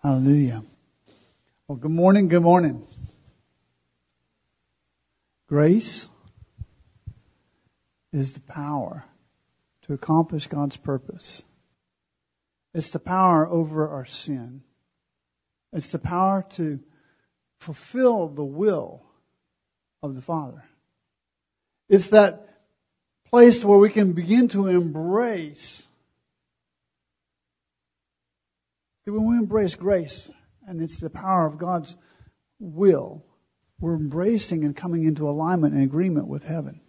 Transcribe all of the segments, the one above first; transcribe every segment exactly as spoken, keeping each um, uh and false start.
Hallelujah. Well, good morning, good morning. Grace is the power to accomplish God's purpose. It's the power over our sin. It's the power to fulfill the will of the Father. It's that place where we can begin to embrace. See, when we embrace grace, and it's the power of God's will, we're embracing and coming into alignment and agreement with heaven.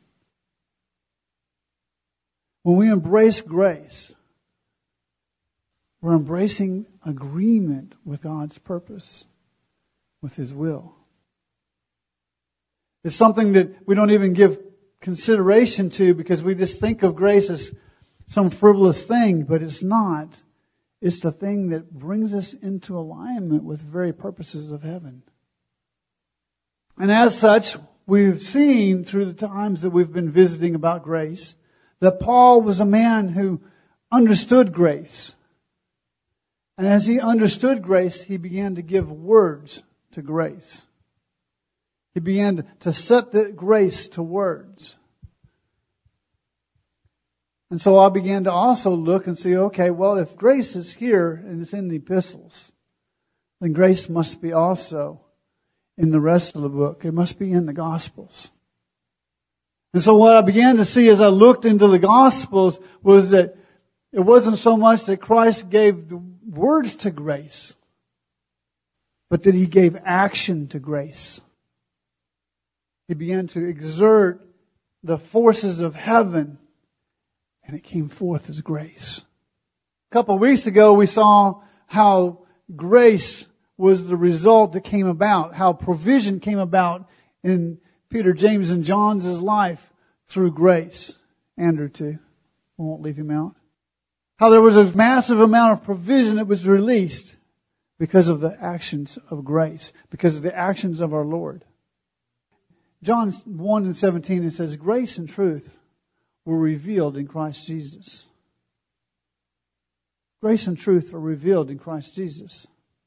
When we embrace grace, we're embracing agreement with God's purpose, with His will. It's something that we don't even give consideration to because we just think of grace as some frivolous thing, but it's not. It's the thing that brings us into alignment with the very purposes of heaven. And as such, we've seen through the times that we've been visiting about grace that Paul was a man who understood grace. And as he understood grace, he began to give words to grace. He began to set the grace to words. And so I began to also look and see, okay, well, if grace is here and it's in the epistles, then grace must be also in the rest of the book. It must be in the Gospels. And so what I began to see as I looked into the Gospels was that it wasn't so much that Christ gave the words to grace, but that He gave action to grace. He began to exert the forces of heaven, and it came forth as grace. A couple of weeks ago, we saw how grace was the result that came about, how provision came about in Peter, James, and John's life through grace. Andrew, too. We won't leave him out. How there was a massive amount of provision that was released because of the actions of grace, because of the actions of our Lord. John one and seventeen, it says, grace and truth were revealed in Christ Jesus. Grace and truth are revealed in Christ Jesus.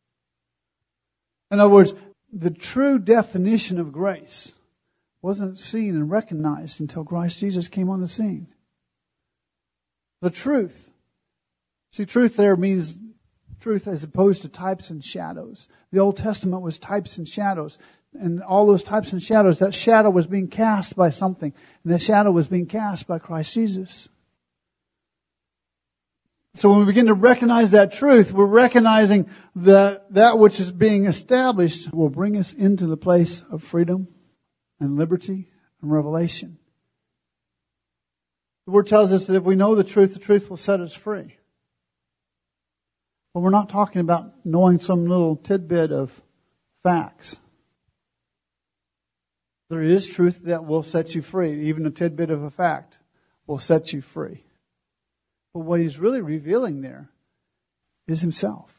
In other words, the true definition of grace wasn't seen and recognized until Christ Jesus came on the scene. The truth. See, truth there means truth as opposed to types and shadows. The Old Testament was types and shadows. And all those types and shadows, that shadow was being cast by something. And that shadow was being cast by Christ Jesus. So when we begin to recognize that truth, we're recognizing that that which is being established will bring us into the place of freedom and liberty and revelation. The Word tells us that if we know the truth, the truth will set us free. But we're not talking about knowing some little tidbit of facts. There is truth that will set you free. Even a tidbit of a fact will set you free. But what He's really revealing there is Himself.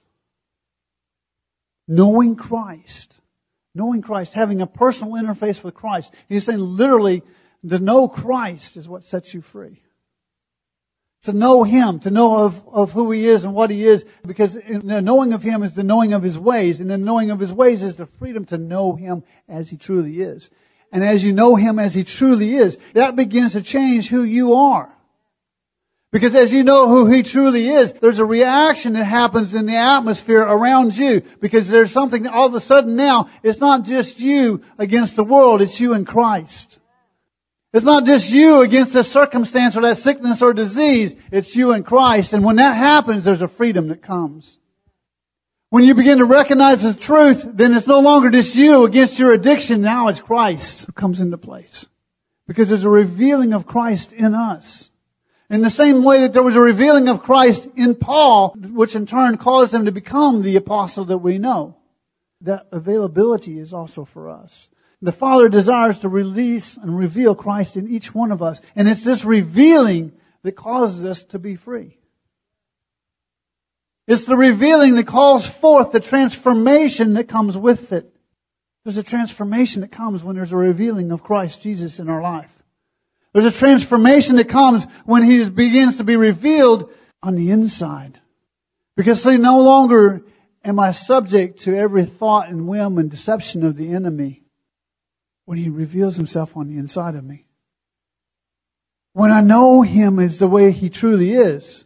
Knowing Christ. Knowing Christ. Having a personal interface with Christ. He's saying literally, to know Christ is what sets you free. To know Him, to know of, of who He is and what He is. Because in the knowing of Him is the knowing of His ways. And the knowing of His ways is the freedom to know Him as He truly is. And as you know Him as He truly is, that begins to change who you are. Because as you know who He truly is, there's a reaction that happens in the atmosphere around you. Because there's something that all of a sudden now, it's not just you against the world, it's you and Christ. It's not just you against the circumstance or that sickness or disease, it's you and Christ. And when that happens, there's a freedom that comes. When you begin to recognize the truth, then it's no longer just you against your addiction. Now it's Christ who comes into place. Because there's a revealing of Christ in us. In the same way that there was a revealing of Christ in Paul, which in turn caused him to become the apostle that we know. That availability is also for us. The Father desires to release and reveal Christ in each one of us. And it's this revealing that causes us to be free. It's the revealing that calls forth the transformation that comes with it. There's a transformation that comes when there's a revealing of Christ Jesus in our life. There's a transformation that comes when He begins to be revealed on the inside. Because see, no longer am I subject to every thought and whim and deception of the enemy when he reveals himself on the inside of me? When I know him as the way he truly is,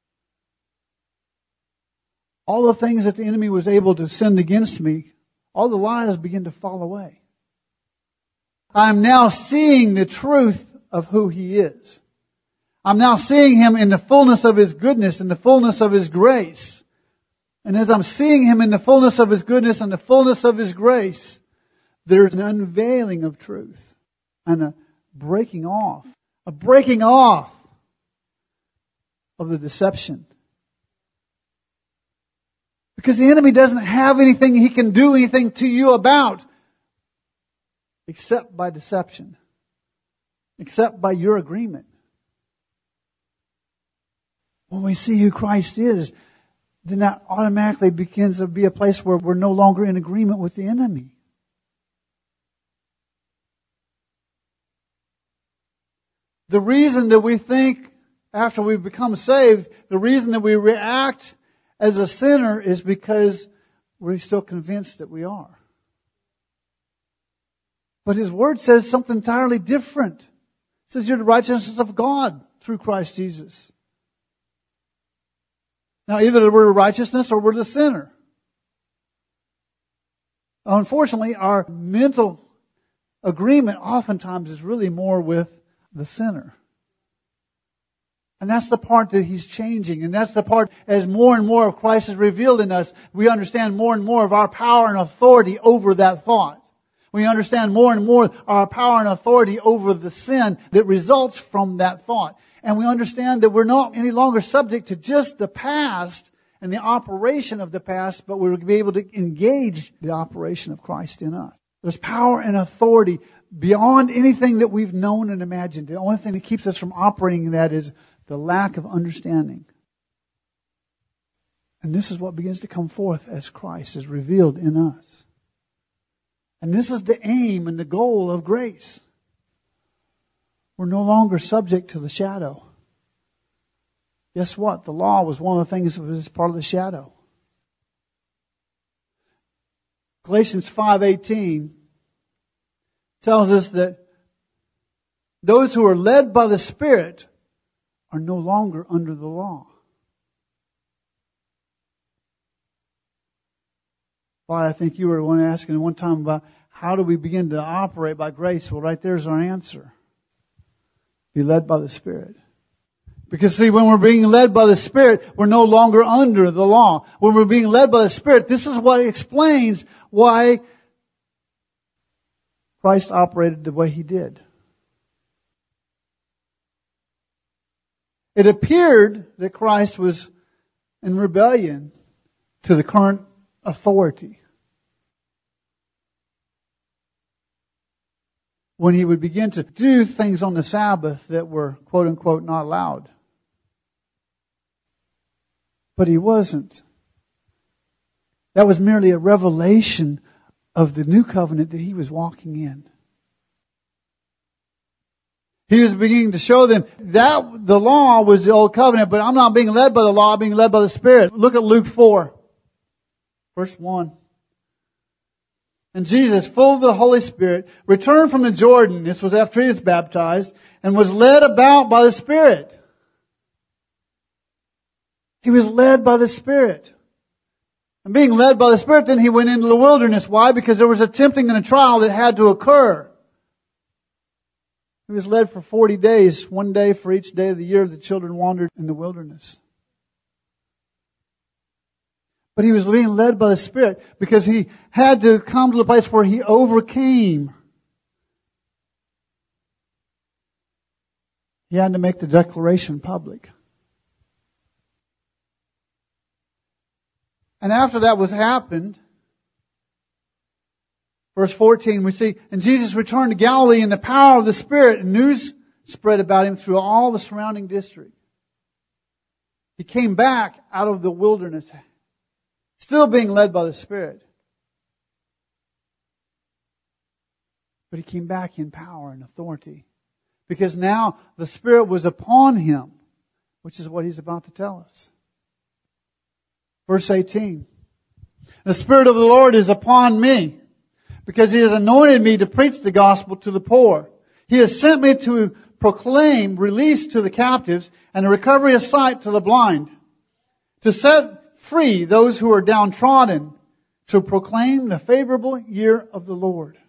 all the things that the enemy was able to send against me, all the lies begin to fall away. I'm now seeing the truth of who he is. I'm now seeing him in the fullness of his goodness, in the fullness of his grace. And as I'm seeing him in the fullness of his goodness and the fullness of his grace, there's an unveiling of truth and a breaking off, a breaking off of the deception. Because the enemy doesn't have anything he can do anything to you about except by deception, except by your agreement. When we see who Christ is, then that automatically begins to be a place where we're no longer in agreement with the enemy. The reason that we think after we become saved, the reason that we react as a sinner is because we're still convinced that we are. But His Word says something entirely different. It says you're the righteousness of God through Christ Jesus. Now, either we're the righteousness or we're the sinner. Unfortunately, our mental agreement oftentimes is really more with the sinner. And that's the part that He's changing. And that's the part, as more and more of Christ is revealed in us, we understand more and more of our power and authority over that thought. We understand more and more our power and authority over the sin that results from that thought. And we understand that we're not any longer subject to just the past and the operation of the past, but we'll be able to engage the operation of Christ in us. There's power and authority beyond anything that we've known and imagined. The only thing that keeps us from operating in that is the lack of understanding. And this is what begins to come forth as Christ is revealed in us. And this is the aim and the goal of grace. We're no longer subject to the shadow. Guess what? The law was one of the things that was part of the shadow. Galatians five eighteen tells us that those who are led by the Spirit are no longer under the law. Why, I think you were one asking one time about how do we begin to operate by grace? Well, right there's our answer. Be led by the Spirit. Because see, when we're being led by the Spirit, we're no longer under the law. When we're being led by the Spirit, this is what explains why Christ operated the way He did. It appeared that Christ was in rebellion to the current authority. When He would begin to do things on the Sabbath that were quote unquote not allowed. But He wasn't. That was merely a revelation of the new covenant that He was walking in. He was beginning to show them that the law was the old covenant, but I'm not being led by the law, I'm being led by the Spirit. Look at Luke four, verse one. And Jesus, full of the Holy Spirit, returned from the Jordan, this was after He was baptized, and was led about by the Spirit. He was led by the Spirit. And being led by the Spirit, then He went into the wilderness. Why? Because there was a tempting and a trial that had to occur. He was led for forty days, one day for each day of the year the children wandered in the wilderness. But He was being led by the Spirit because He had to come to the place where He overcame. He had to make the declaration public. And after that was happened, verse fourteen, we see, and Jesus returned to Galilee in the power of the Spirit, and news spread about Him through all the surrounding district. He came back out of the wilderness, still being led by the Spirit. But He came back in power and authority. Because now the Spirit was upon Him, which is what He's about to tell us. Verse eighteen. The Spirit of the Lord is upon me, because He has anointed me to preach the gospel to the poor. He has sent me to proclaim release to the captives and the recovery of sight to the blind, to set free those who are downtrodden, to proclaim the favorable year of the Lord.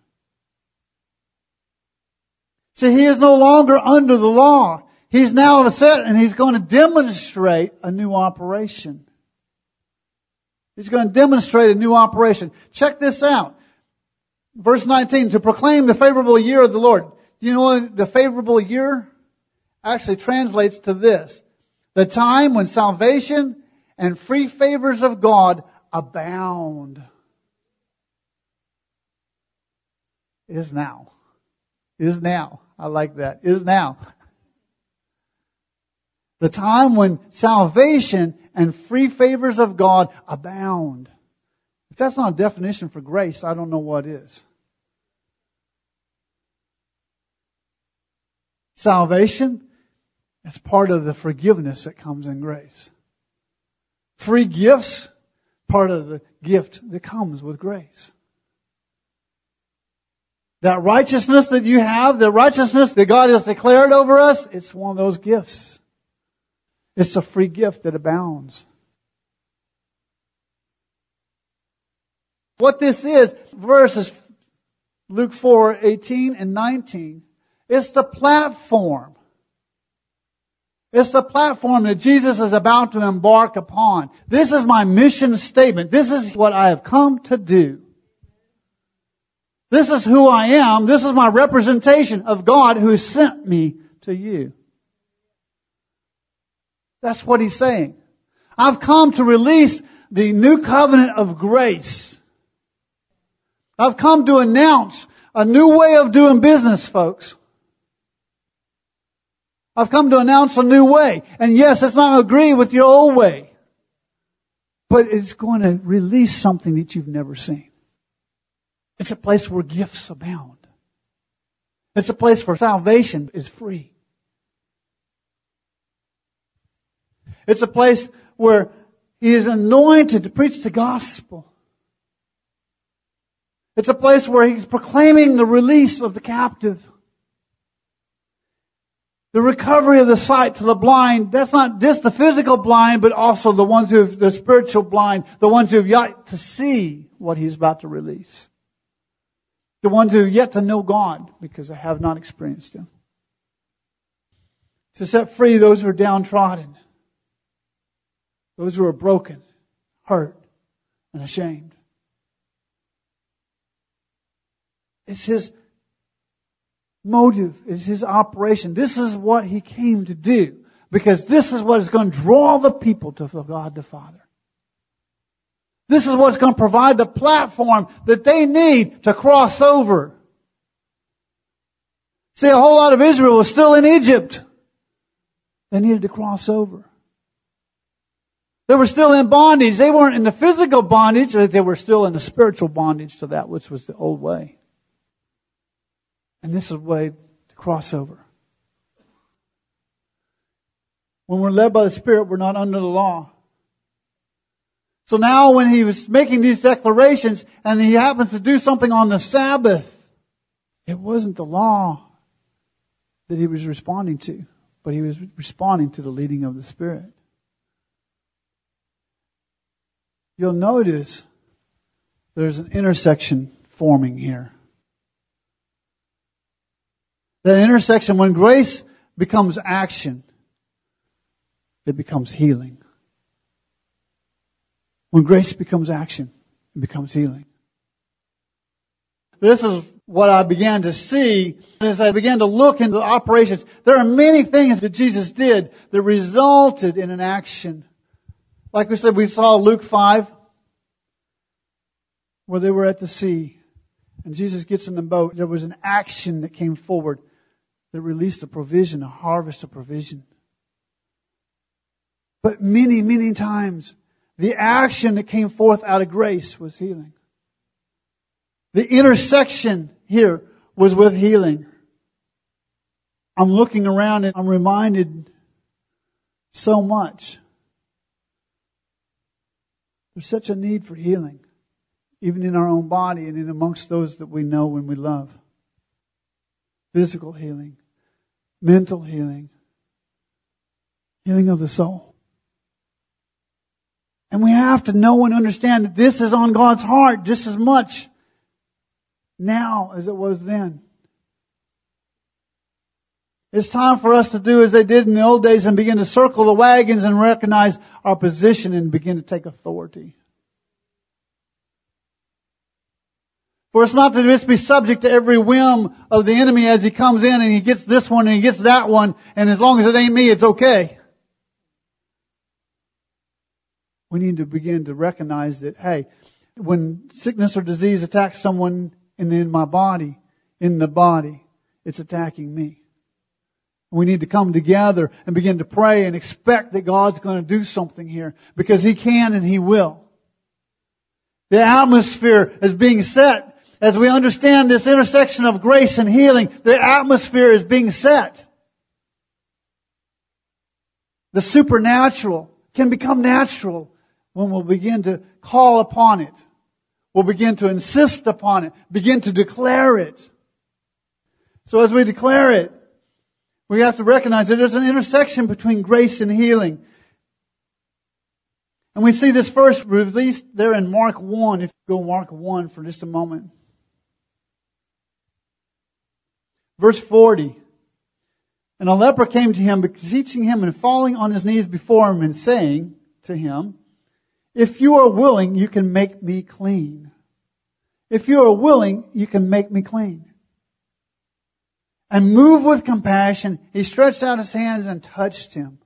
See, He is no longer under the law. He's now set and He's going to demonstrate a new operation. He's going to demonstrate a new operation. Check this out. Verse nineteen, to proclaim the favorable year of the Lord. Do you know what the favorable year actually translates to this? The time when salvation and free favors of God abound. Is now. Is now. I like that. Is now. The time when salvation and free favors of God abound. If that's not a definition for grace, I don't know what is. Salvation is part of the forgiveness that comes in grace. Free gifts, part of the gift that comes with grace. That righteousness that you have, the righteousness that God has declared over us, it's one of those gifts. It's a free gift that abounds. What this is, verses Luke four, eighteen and nineteen, it's the platform. It's the platform that Jesus is about to embark upon. This is my mission statement. This is what I have come to do. This is who I am. This is my representation of God who sent me to you. That's what He's saying. I've come to release the new covenant of grace. I've come to announce a new way of doing business, folks. I've come to announce a new way. And yes, it's not going to agree with your old way. But it's going to release something that you've never seen. It's a place where gifts abound. It's a place where salvation is free. It's a place where He is anointed to preach the gospel. It's a place where He's proclaiming the release of the captive. The recovery of the sight to the blind. That's not just the physical blind, but also the ones who have the spiritual blind. The ones who have yet to see what He's about to release. The ones who have yet to know God because they have not experienced Him. To set free those who are downtrodden. Those who are broken, hurt, and ashamed. It's His motive. It's His operation. This is what He came to do. Because this is what is going to draw the people to God the Father. This is what's going to provide the platform that they need to cross over. See, a whole lot of Israel was still in Egypt. They needed to cross over. They were still in bondage. They weren't in the physical bondage. They were still in the spiritual bondage to that which was the old way. And this is the way to cross over. When we're led by the Spirit, we're not under the law. So now when He was making these declarations and He happens to do something on the Sabbath, it wasn't the law that He was responding to, but He was responding to the leading of the Spirit. You'll notice there's an intersection forming here. That intersection, when grace becomes action, it becomes healing. When grace becomes action, it becomes healing. This is what I began to see as I began to look into the operations. There are many things that Jesus did that resulted in an action. Like we said, we saw Luke five, where they were at the sea, and Jesus gets in the boat. There was an action that came forward that released a provision, a harvest of provision. But many, many times, the action that came forth out of grace was healing. The intersection here was with healing. I'm looking around and I'm reminded so much. There's such a need for healing. even in our own body and in amongst those that we know and we love. Physical healing, mental healing, healing of the soul. And we have to know and understand that this is on God's heart just as much now as it was then. It's time for us to do as they did in the old days and begin to circle the wagons and recognize our position and begin to take authority. For us not to just be subject to every whim of the enemy as he comes in and he gets this one and he gets that one, and as long as it ain't me, it's okay. We need to begin to recognize that, hey, when sickness or disease attacks someone in, in my body, in the body, it's attacking me. We need to come together and begin to pray and expect that God's going to do something here, because He can and He will. The atmosphere is being set. As we understand this intersection of grace and healing, the atmosphere is being set. The supernatural can become natural when we'll begin to call upon it. We'll begin to insist upon it. Begin to declare it. So as we declare it, we have to recognize that there's an intersection between grace and healing. And we see this first released there in Mark one. If you go Mark one for just a moment. Verse forty. And a leper came to him, beseeching him and falling on his knees before him and saying to him, if you are willing, you can make me clean. If you are willing, you can make me clean. And moved with compassion, he stretched out his hands and touched him.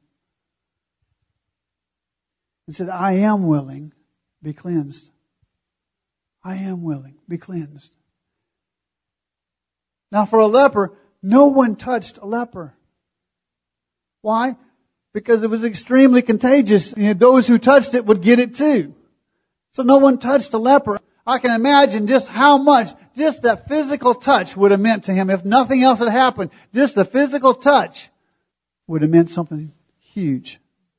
And said, I am willing, be cleansed. I am willing, be cleansed. Now for a leper, no one touched a leper. Why? Because it was extremely contagious. And those who touched it would get it too. So no one touched a leper. I can imagine just how much just that physical touch would have meant to him. If nothing else had happened, just the physical touch would have meant something huge.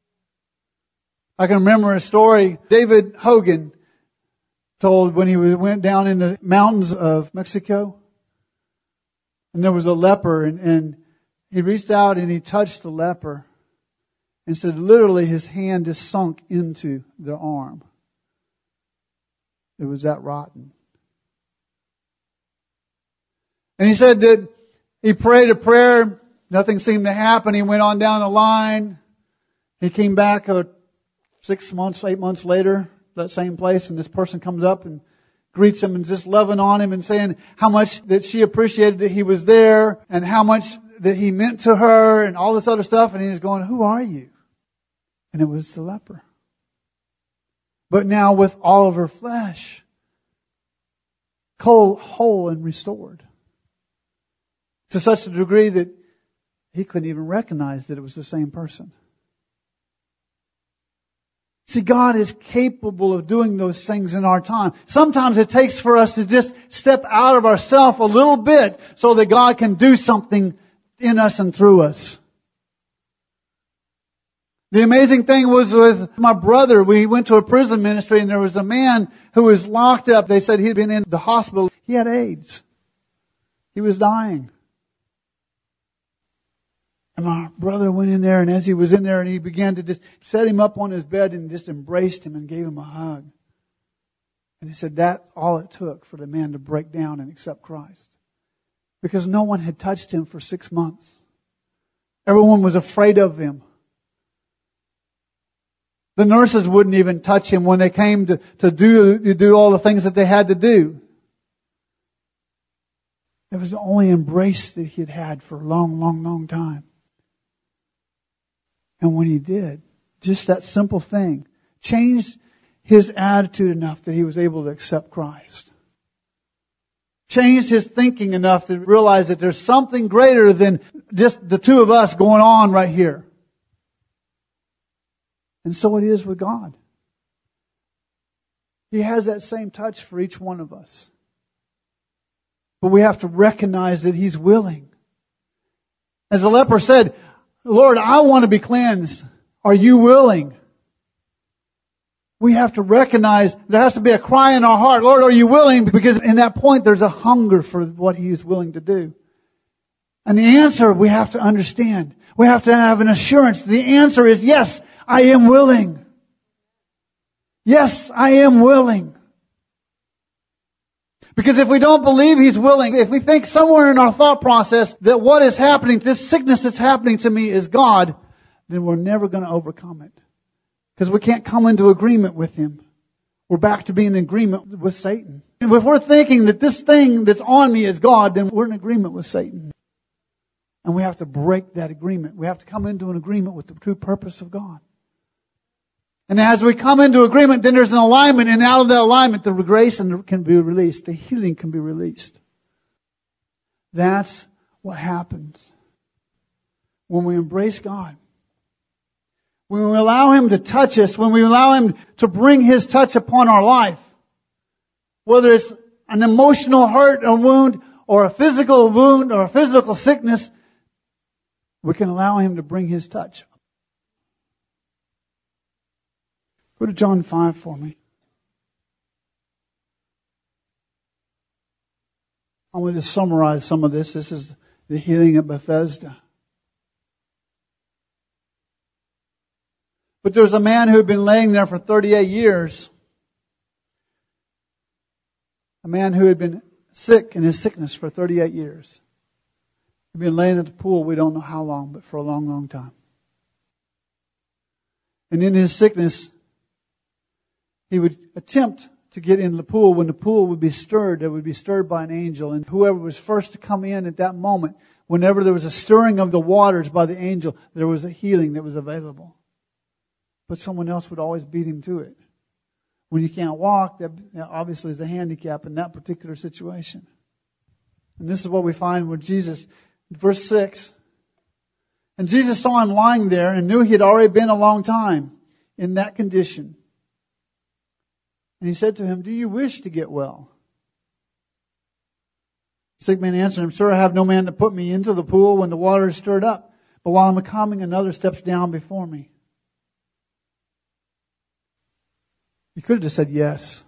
I can remember a story David Hogan told when he went down in the mountains of Mexico. And there was a leper, and, and he reached out and he touched the leper. And said literally his hand just sunk into their arm. It was that rotten. And he said that he prayed a prayer. Nothing seemed to happen. He went on down the line. He came back uh, six months, eight months later, that same place. And this person comes up and greets him and just loving on him and saying how much that she appreciated that he was there and how much that he meant to her and all this other stuff. And he's going, who are you? And it was the leper. But now with all of her flesh, cold, whole and restored. To such a degree that he couldn't even recognize that it was the same person. See, God is capable of doing those things in our time. Sometimes it takes for us to just step out of ourselves a little bit so that God can do something in us and through us. The amazing thing was with my brother, we went to a prison ministry and there was a man who was locked up. They said he'd been in the hospital. He had AIDS. He was dying. And my brother went in there, and as he was in there, and he began to just set him up on his bed and just embraced him and gave him a hug. And he said that's all it took for the man to break down and accept Christ. Because no one had touched him for six months. Everyone was afraid of him. The nurses wouldn't even touch him when they came to, to do to do all the things that they had to do. It was the only embrace that he had had for a long, long, long time. And when he did, just that simple thing changed his attitude enough that he was able to accept Christ. Changed his thinking enough to realize that there's something greater than just the two of us going on right here. And so it is with God. He has that same touch for each one of us. But we have to recognize that He's willing. As the leper said, Lord, I want to be cleansed. Are you willing? we have to recognize there has to be a cry in our heart, Lord, are you willing? Because in that point there's a hunger for what He is willing to do. And the answer we have to understand. We have to have an assurance. The answer is yes, I am willing. Yes, I am willing. Because if we don't believe He's willing, if we think somewhere in our thought process that what is happening, this sickness that's happening to me is God, then we're never going to overcome it. Because we can't come into agreement with Him. We're back to being in agreement with Satan. And if we're thinking that this thing that's on me is God, then we're in agreement with Satan. And we have to break that agreement. We have to come into an agreement with the true purpose of God. And as we come into agreement, then there's an alignment, and out of that alignment, the grace can be released. The healing can be released. That's what happens when we embrace God. When we allow Him to touch us, when we allow Him to bring His touch upon our life, whether it's an emotional hurt, a wound, or a physical wound, or a physical sickness, we can allow Him to bring His touch. Go to John five for me. I'm going to just summarize some of this. This is the healing at Bethesda. But there's a man who had been laying there for thirty-eight years. A man who had been sick in his sickness for thirty-eight years. He'd been laying at the pool, we don't know how long, but for a long, long time. And in his sickness, he would attempt to get in the pool. When the pool would be stirred, it would be stirred by an angel. And whoever was first to come in at that moment, whenever there was a stirring of the waters by the angel, there was a healing that was available. But someone else would always beat him to it. When you can't walk, that obviously is a handicap in that particular situation. And this is what we find with Jesus. Verse six. And Jesus saw him lying there and knew he had already been a long time in that condition. And He said to him, do you wish to get well? The sick man answered him, Sir, I have no man to put me into the pool when the water is stirred up. But while I'm coming, another steps down before me. You could have just said yes.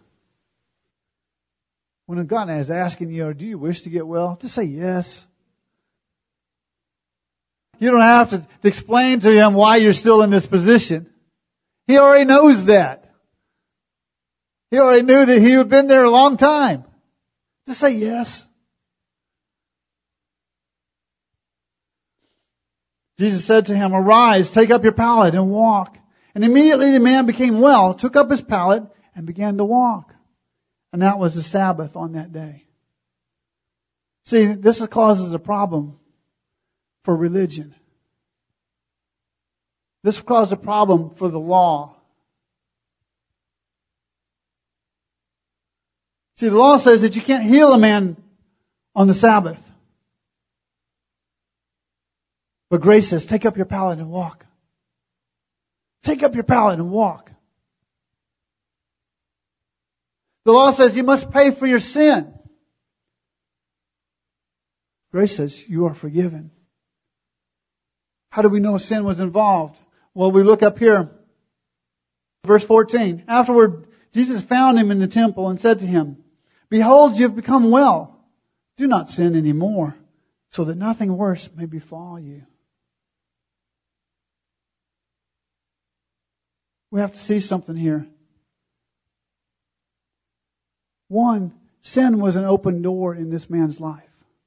When God is asking you, do you wish to get well? Just say yes. You don't have to, to explain to Him why you're still in this position. He already knows that. He already knew that He had been there a long time. Just say yes. Jesus said to him, Arise, take up your pallet and walk. And immediately the man became well, took up his pallet, and began to walk. And that was the Sabbath on that day. See, this causes a problem for religion. This causes a problem for the law. See, the law says that you can't heal a man on the Sabbath. But grace says, take up your pallet and walk. Take up your pallet and walk. The law says you must pay for your sin. Grace says you are forgiven. How do we know sin was involved? Well, we look up here. Verse fourteen. Afterward, Jesus found him in the temple and said to him, Behold, you have become well. Do not sin anymore, so that nothing worse may befall you. We have to see something here. One, sin was an open door in this man's life.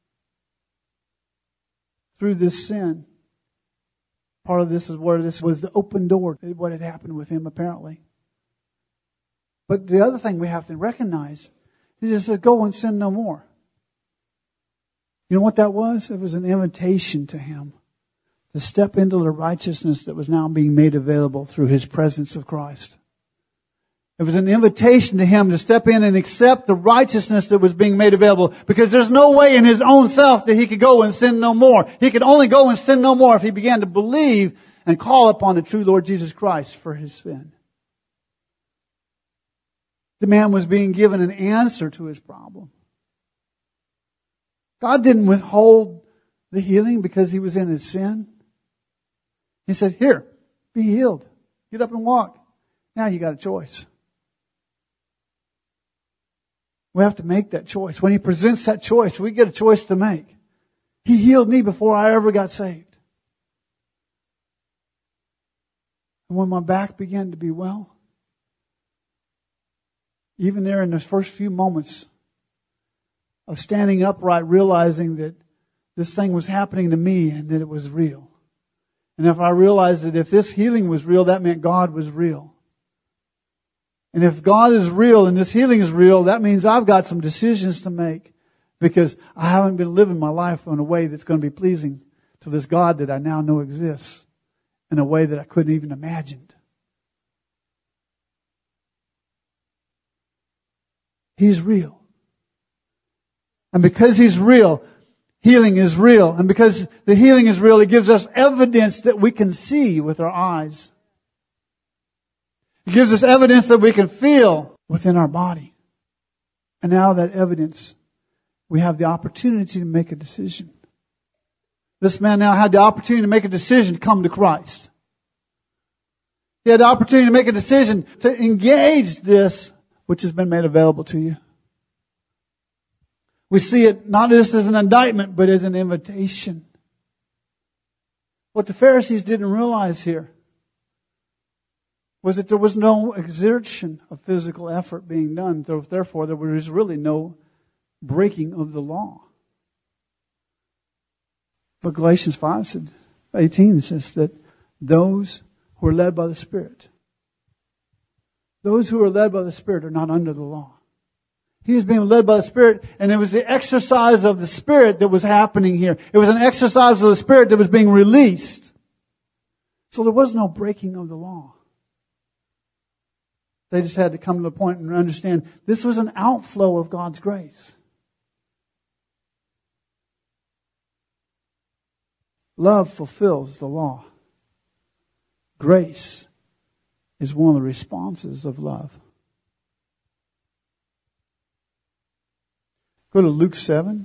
Through this sin, part of this is where this was the open door, what had happened with him apparently. But the other thing we have to recognize, He just said, go and sin no more. You know what that was? It was an invitation to him to step into the righteousness that was now being made available through his presence of Christ. It was an invitation to him to step in and accept the righteousness that was being made available, because there's no way in his own self that he could go and sin no more. He could only go and sin no more if he began to believe and call upon the true Lord Jesus Christ for his sin. The man was being given an answer to his problem. God didn't withhold the healing because he was in his sin. He said, here, be healed. Get up and walk. Now you got a choice. We have to make that choice. When He presents that choice, we get a choice to make. He healed me before I ever got saved. And when my back began to be well, even there in those first few moments of standing upright, realizing that this thing was happening to me and that it was real. And if I realized that if this healing was real, that meant God was real. And if God is real and this healing is real, that means I've got some decisions to make, because I haven't been living my life in a way that's going to be pleasing to this God that I now know exists in a way that I couldn't even imagine. He's real. And because He's real, healing is real. And because the healing is real, it gives us evidence that we can see with our eyes. It gives us evidence that we can feel within our body. And now that evidence, we have the opportunity to make a decision. This man now had the opportunity to make a decision to come to Christ. He had the opportunity to make a decision to engage this which has been made available to you. We see it not just as an indictment, but as an invitation. What the Pharisees didn't realize here was that there was no exertion of physical effort being done. Therefore, there was really no breaking of the law. But Galatians five eighteen says that those who are led by the Spirit, those who are led by the Spirit are not under the law. He was being led by the Spirit, and it was the exercise of the Spirit that was happening here. It was an exercise of the Spirit that was being released. So there was no breaking of the law. They just had to come to the point and understand this was an outflow of God's grace. Love fulfills the law. Grace is one of the responses of love. Go to Luke seven.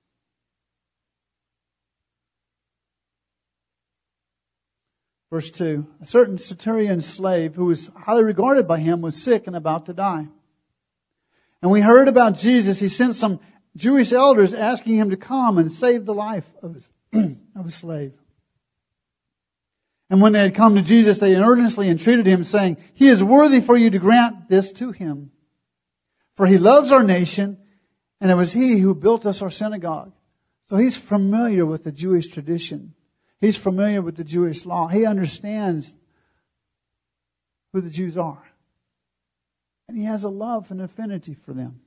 Verse two. A certain centurion slave who was highly regarded by him was sick and about to die. And we heard about Jesus. He sent some Jewish elders asking him to come and save the life of his, of his slave. And when they had come to Jesus, they earnestly entreated him, saying, "He is worthy for you to grant this to him. For he loves our nation, and it was he who built us our synagogue." So he's familiar with the Jewish tradition. He's familiar with the Jewish law. He understands who the Jews are. And he has a love and affinity for them.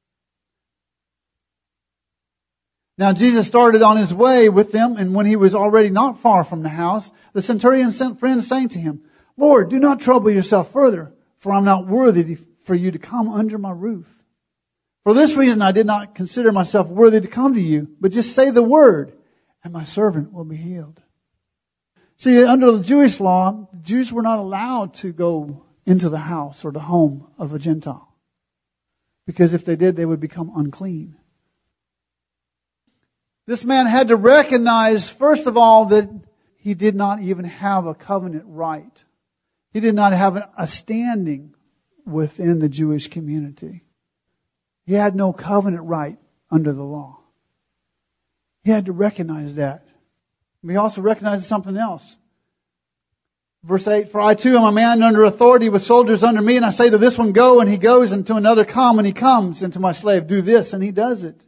Now Jesus started on his way with them, and when he was already not far from the house, the centurion sent friends saying to him, "Lord, do not trouble yourself further, for I'm not worthy for you to come under my roof. For this reason I did not consider myself worthy to come to you, but just say the word, and my servant will be healed." See, under the Jewish law, the Jews were not allowed to go into the house or the home of a Gentile, because if they did, they would become unclean. This man had to recognize, first of all, that he did not even have a covenant right. He did not have a standing within the Jewish community. He had no covenant right under the law. He had to recognize that. He also recognized something else. Verse eight, "For I too am a man under authority with soldiers under me, and I say to this one, go, and he goes, and to another, come, and he comes, and to my slave, do this, and he does it."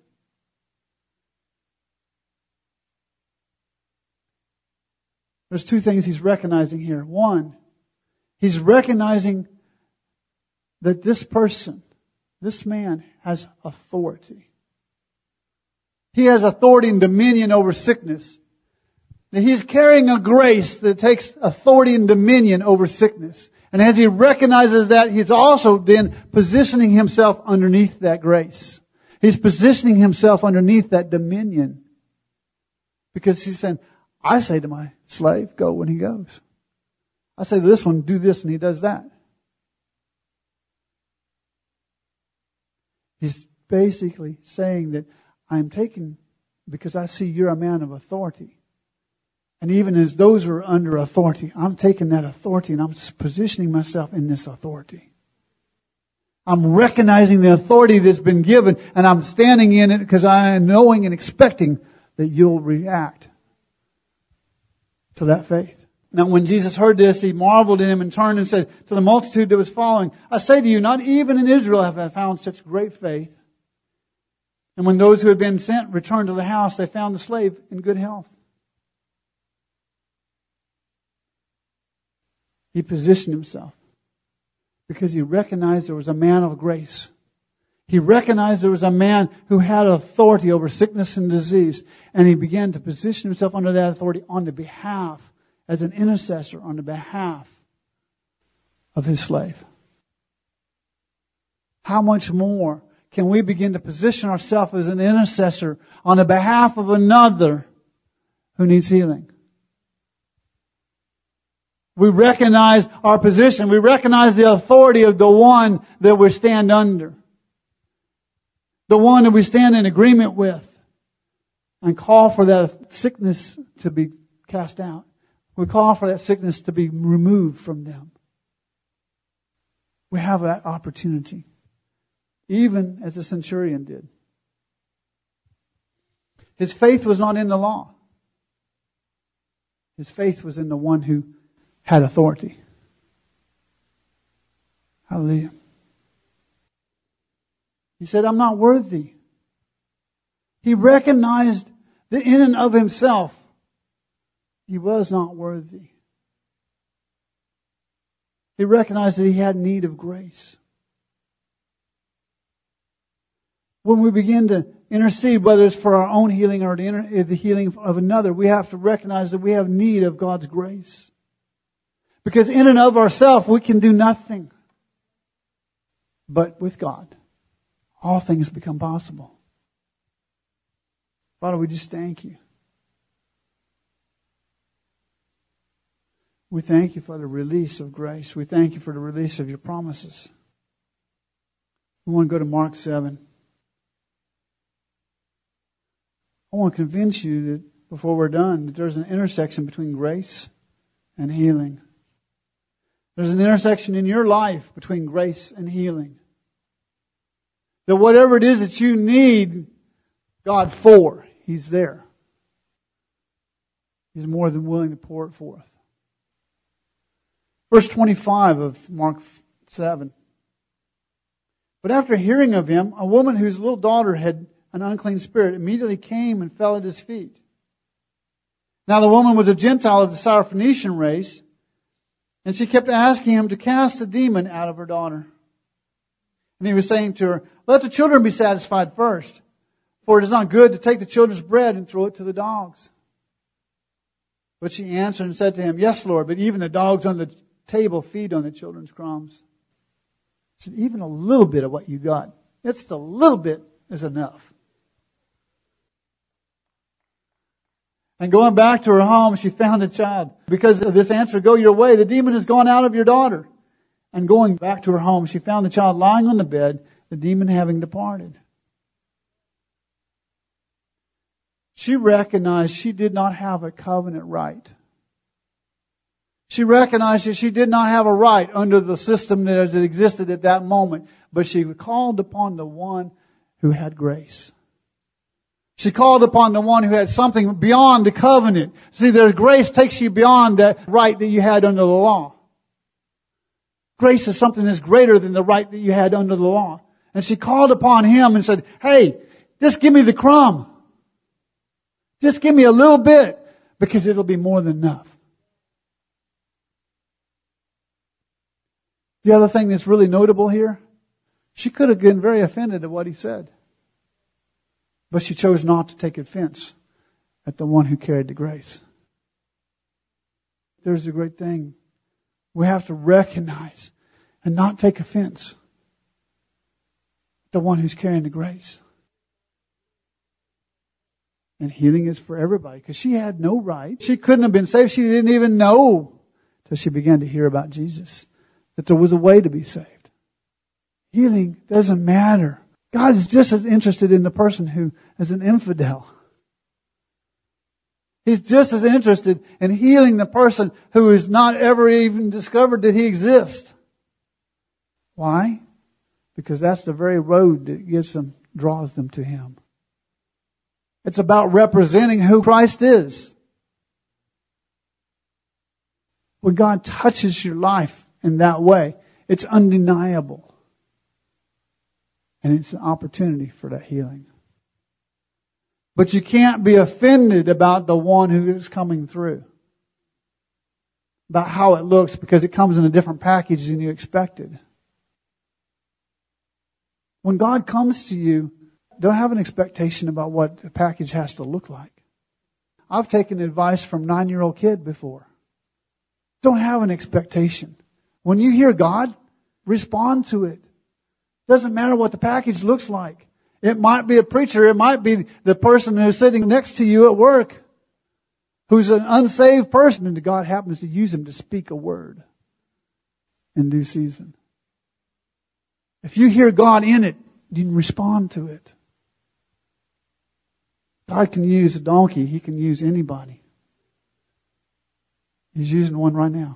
There's two things he's recognizing here. One, he's recognizing that this person, this man, has authority. He has authority and dominion over sickness. That he's carrying a grace that takes authority and dominion over sickness. And as he recognizes that, he's also then positioning himself underneath that grace. He's positioning himself underneath that dominion. Because he's saying, I say to my slave, go, when he goes. I say to this one, do this, and he does that. He's basically saying that I'm taken because I see you're a man of authority. And even as those who are under authority, I'm taking that authority and I'm positioning myself in this authority. I'm recognizing the authority that's been given, and I'm standing in it because I am knowing and expecting that you'll react to that faith. Now when Jesus heard this, He marveled in Him and turned and said to the multitude that was following, I say to you, not even in Israel have I found such great faith. And when those who had been sent returned to the house, they found the slave in good health. He positioned Himself because He recognized there was a man of grace. He recognized there was a man who had authority over sickness and disease. And He began to position Himself under that authority on the behalf, as an intercessor on the behalf of His slave. How much more can we begin to position ourselves as an intercessor on the behalf of another who needs healing? We recognize our position. We recognize the authority of the one that we stand under. The one that we stand in agreement with. And call for that sickness to be cast out. We call for that sickness to be removed from them. We have that opportunity. Even as the centurion did. His faith was not in the law. His faith was in the one who had authority. Hallelujah. He said, I'm not worthy. He recognized that in and of himself, he was not worthy. He recognized that he had need of grace. When we begin to intercede, whether it's for our own healing or the, inter- the healing of another, we have to recognize that we have need of God's grace. Because in and of ourselves, we can do nothing. But with God, all things become possible. Father, we just thank You. We thank You for the release of grace. We thank You for the release of Your promises. We want to go to Mark seven. I want to convince you that before we're done, that there's an intersection between grace and healing. There's an intersection in your life between grace and healing. That whatever it is that you need God for, He's there. He's more than willing to pour it forth. Verse twenty-five of Mark seven. But after hearing of Him, a woman whose little daughter had an unclean spirit immediately came and fell at His feet. Now the woman was a Gentile of the Syrophoenician race, and she kept asking Him to cast the demon out of her daughter. And He was saying to her, let the children be satisfied first, for it is not good to take the children's bread and throw it to the dogs. But she answered and said to Him, yes, Lord, but even the dogs on the table feed on the children's crumbs. She said, even a little bit of what you got, just a little bit is enough. And going back to her home, she found the child. Because of this answer, go your way, the demon has gone out of your daughter. And going back to her home, she found the child lying on the bed, the demon having departed. She recognized she did not have a covenant right. She recognized that she did not have a right under the system that as it existed at that moment. But she called upon the one who had grace. She called upon the one who had something beyond the covenant. See, there's grace takes you beyond that right that you had under the law. Grace is something that's greater than the right that you had under the law. And she called upon Him and said, hey, just give me the crumb. Just give me a little bit, because it'll be more than enough. The other thing that's really notable here, she could have been very offended at what He said. But she chose not to take offense at the one who carried the grace. There's a great thing. We have to recognize and not take offense at the one who's carrying the grace. And healing is for everybody, because she had no right. She couldn't have been saved. She didn't even know till she began to hear about Jesus, that there was a way to be saved. Healing doesn't matter. God is just as interested in the person who is an infidel. He's just as interested in healing the person who has not ever even discovered that he exists. Why? Because that's the very road that gets them, draws them to Him. It's about representing who Christ is. When God touches your life in that way, it's undeniable. And it's an opportunity for that healing. But you can't be offended about the one who is coming through. About how it looks, because it comes in a different package than you expected. When God comes to you, don't have an expectation about what the package has to look like. I've taken advice from a nine-year-old kid before. Don't have an expectation. When you hear God, respond to it. Doesn't matter what the package looks like. It might be a preacher. It might be the person who's sitting next to you at work, who's an unsaved person, and God happens to use him to speak a word in due season. If you hear God in it, you can respond to it. God can use a donkey. He can use anybody. He's using one right now.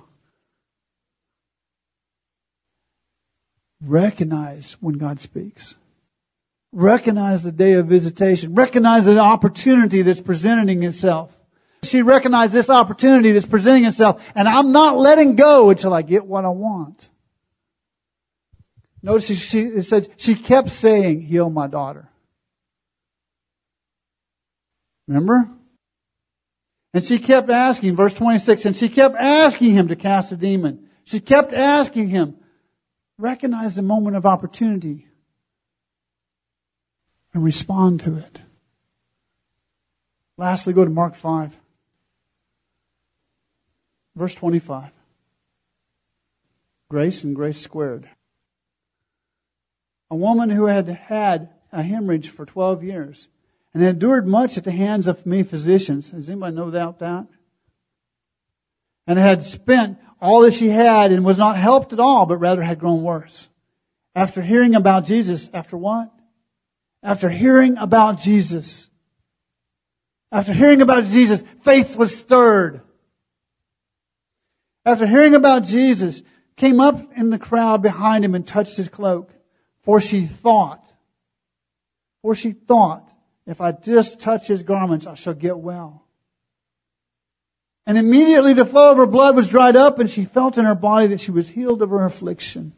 Recognize when God speaks. Recognize the day of visitation. Recognize the opportunity that's presenting itself. She recognized this opportunity that's presenting itself, and I'm not letting go until I get what I want. Notice she, she it said she kept saying, "Heal my daughter." Remember? And she kept asking, verse twenty-six, and she kept asking him to cast the demon. She kept asking him. Recognize the moment of opportunity and respond to it. Lastly, go to Mark five. Verse twenty-five. Grace and grace squared. A woman who had had a hemorrhage for twelve years and had endured much at the hands of many physicians. Does anybody know about that? And had spent all that she had and was not helped at all, but rather had grown worse. After hearing about Jesus, after what? After hearing about Jesus. After hearing about Jesus, faith was stirred. After hearing about Jesus, came up in the crowd behind him and touched his cloak. For she thought, for she thought, if I just touch his garments, I shall get well. And immediately the flow of her blood was dried up, and she felt in her body that she was healed of her affliction.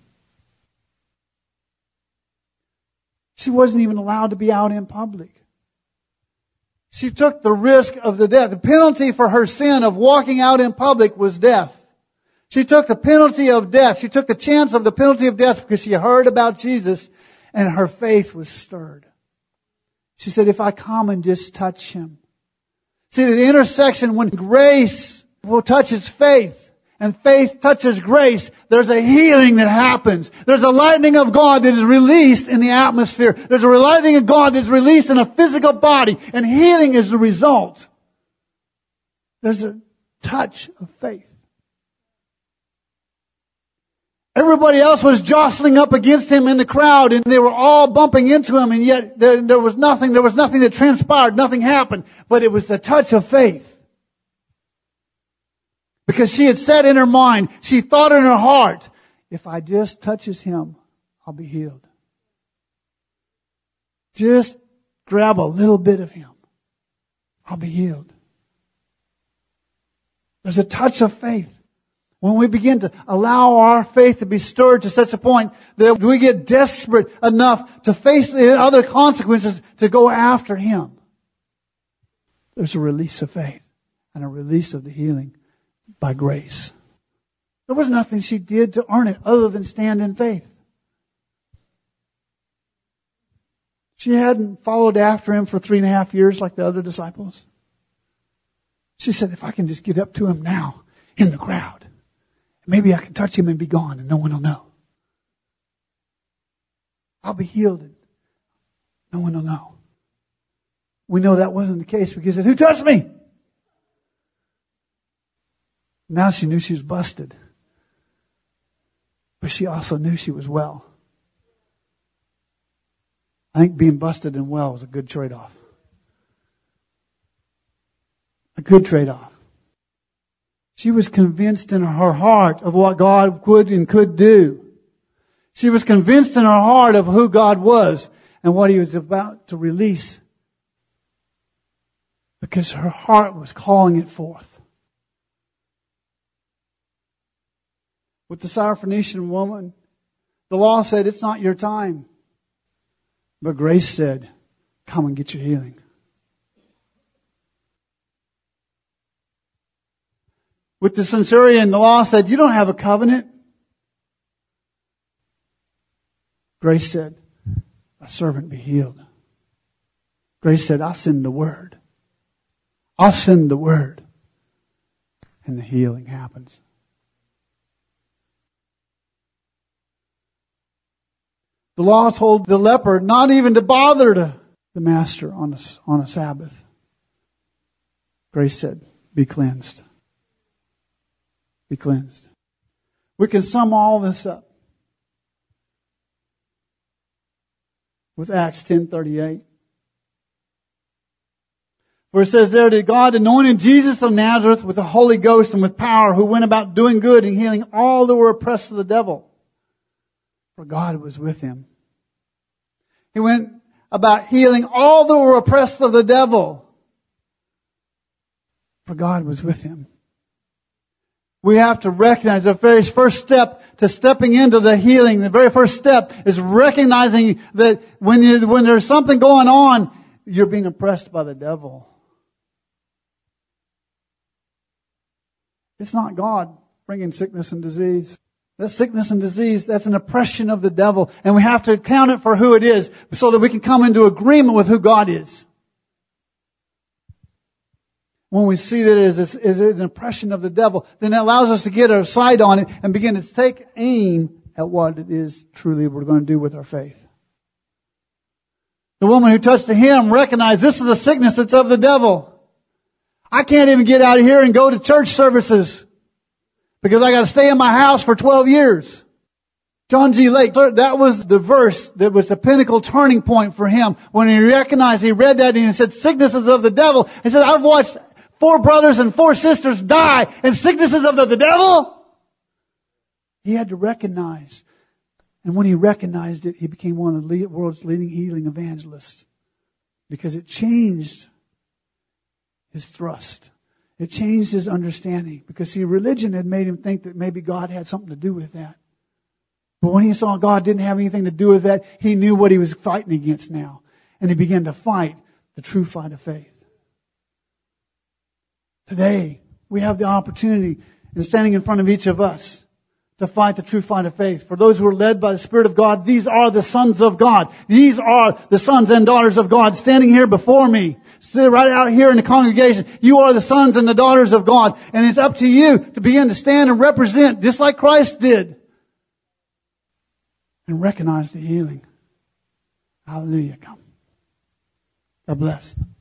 She wasn't even allowed to be out in public. She took the risk of the death. The penalty for her sin of walking out in public was death. She took the penalty of death. She took the chance of the penalty of death because she heard about Jesus and her faith was stirred. She said, if I come and just touch him. See, the intersection when grace will touches faith and faith touches grace, there's a healing that happens. There's a lightning of God that is released in the atmosphere. There's a lightning of God that's released in a physical body, and healing is the result. There's a touch of faith. Everybody else was jostling up against him in the crowd, and they were all bumping into him, and yet there, there was nothing, there was nothing that transpired, nothing happened, but it was the touch of faith. Because she had said in her mind, she thought in her heart, if I just touches him, I'll be healed. Just grab a little bit of him. I'll be healed. There's a touch of faith. When we begin to allow our faith to be stirred to such a point that we get desperate enough to face the other consequences to go after him. There's a release of faith and a release of the healing by grace. There was nothing she did to earn it other than stand in faith. She hadn't followed after him for three and a half years like the other disciples. She said, if I can just get up to him now in the crowd, maybe I can touch him and be gone and no one will know. I'll be healed and no one will know. We know that wasn't the case because he said, who touched me? Now she knew she was busted. But she also knew she was well. I think being busted and well was a good trade-off. A good trade-off. She was convinced in her heart of what God could and could do. She was convinced in her heart of who God was and what He was about to release, because her heart was calling it forth. With the Syrophoenician woman, the law said, it's not your time. But grace said, come and get your healing. With the centurion, the law said, you don't have a covenant. Grace said, a servant be healed. Grace said, I'll send the word. I'll send the word. And the healing happens. The law told the leper not even to bother to the master on a, on a Sabbath. Grace said, be cleansed. Be cleansed. We can sum all this up with Acts ten thirty-eight. Where it says there that God anointed Jesus of Nazareth with the Holy Ghost and with power, who went about doing good and healing all that were oppressed of the devil. For God was with Him. He went about healing all that were oppressed of the devil. For God was with Him. We have to recognize the very first step to stepping into the healing. The very first step is recognizing that when you, when there's something going on, you're being oppressed by the devil. It's not God bringing sickness and disease. That sickness and disease, that's an oppression of the devil. And we have to account it for who it is so that we can come into agreement with who God is. When we see that it is, is an oppression of the devil, then it allows us to get our sight on it and begin to take aim at what it is truly we're going to do with our faith. The woman who touched the hem recognized this is a sickness that's of the devil. I can't even get out of here and go to church services because I got to stay in my house for twelve years. John G. Lake, that was the verse that was the pinnacle turning point for him. When he recognized, he read that and he said, sickness is of the devil. He said, I've watched four brothers and four sisters die and sicknesses of the, the devil. He had to recognize. And when he recognized it, he became one of the world's leading healing evangelists. Because it changed his thrust. It changed his understanding. Because see, religion had made him think that maybe God had something to do with that. But when he saw God didn't have anything to do with that, he knew what he was fighting against now. And he began to fight the true fight of faith. Today, we have the opportunity, in standing in front of each of us, to fight the true fight of faith. For those who are led by the Spirit of God, these are the sons of God. These are the sons and daughters of God standing here before me. Sit right out here in the congregation. You are the sons and the daughters of God. And it's up to you to begin to stand and represent, just like Christ did. And recognize the healing. Hallelujah. Come. God bless.